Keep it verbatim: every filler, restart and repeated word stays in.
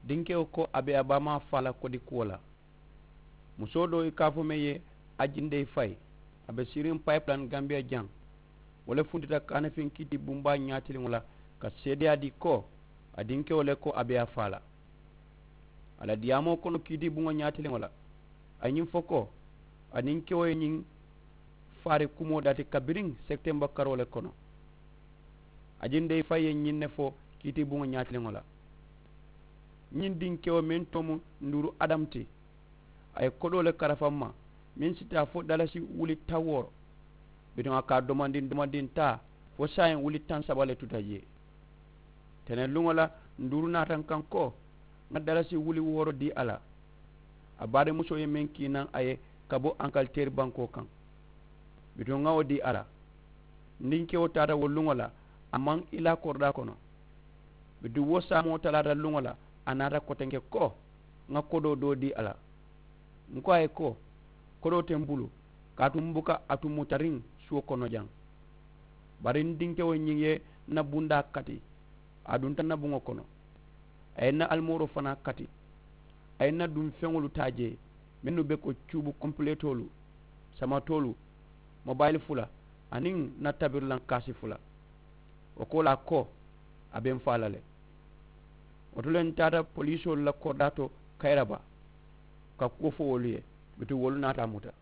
dinke ko abe abama fala ko di kola muso do ikafo meye ajinde fay abe sirim pipeline Gambia jang wala fundita kana fin kiti bumba nyatili wala ka sede adi ko adinke wala ko abe afala ala diamo kono kiti bunga nyatili wala anyim foko adinke o nyin fare kumo dati kabiring september karole kono ajinde fay nyinne fo kiti bunga nyatili wala nyin dinke o men tomu nduru adamti ay kodole karafamma min sita fo dalasi wuli tawor bidon aka domandin domandin ta fo sayen wuli tan sabale tutaje tenen lungola nduru natan kanko na dalasi wuli woro di ala abade muso ye men kinan ay kabo Angleterre banko kan bidon ngawo di ala ndinke o tata wo lungola amman ila korda kono bidu wo samo talata lungola anata kotenge ko nga kodo do di ala nko ay ko kodo tembulu katumbuka atumutaring suo kono jang barin dinke wo nyinge na bunda kati adun tan na bungo kono ay na almoro fana kati ay na dum fengolu taje menu be ko cubu completolu sama tolu mobile fula anin na tabir lan kasi fula o ko la ko abem falale otulen tata police la kordato kayraba ka ko fo woliye bitu wolu nata muta